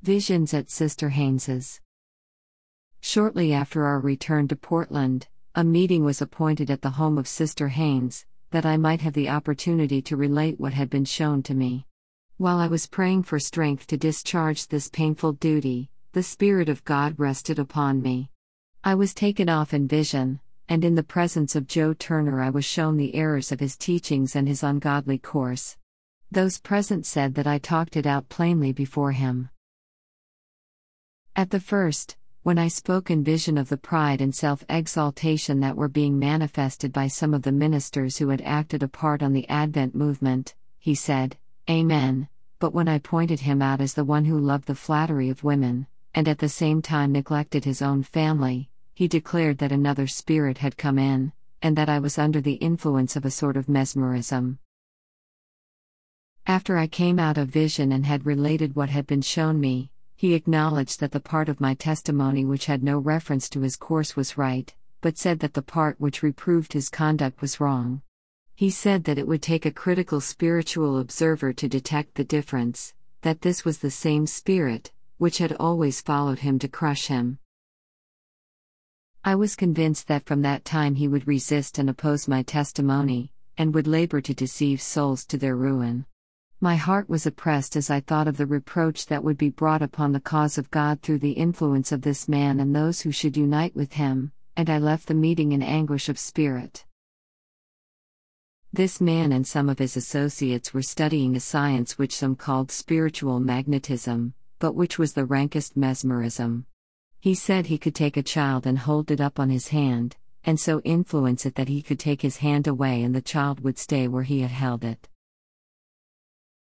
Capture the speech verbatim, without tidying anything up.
Visions at Sister Haynes's. Shortly after our return to Portland, a meeting was appointed at the home of Sister Haynes, that I might have the opportunity to relate what had been shown to me. While I was praying for strength to discharge this painful duty, the Spirit of God rested upon me. I was taken off in vision, and in the presence of Joe Turner I was shown the errors of his teachings and his ungodly course. Those present said that I talked it out plainly before him. At the first, when I spoke in vision of the pride and self-exaltation that were being manifested by some of the ministers who had acted a part on the Advent movement, he said, "Amen," but when I pointed him out as the one who loved the flattery of women, and at the same time neglected his own family, he declared that another spirit had come in, and that I was under the influence of a sort of mesmerism. After I came out of vision and had related what had been shown me, he acknowledged that the part of my testimony which had no reference to his course was right, but said that the part which reproved his conduct was wrong. He said that it would take a critical spiritual observer to detect the difference, that this was the same spirit, which had always followed him to crush him. I was convinced that from that time he would resist and oppose my testimony, and would labor to deceive souls to their ruin. My heart was oppressed as I thought of the reproach that would be brought upon the cause of God through the influence of this man and those who should unite with him, and I left the meeting in anguish of spirit. This man and some of his associates were studying a science which some called spiritual magnetism, but which was the rankest mesmerism. He said he could take a child and hold it up on his hand, and so influence it that he could take his hand away and the child would stay where he had held it.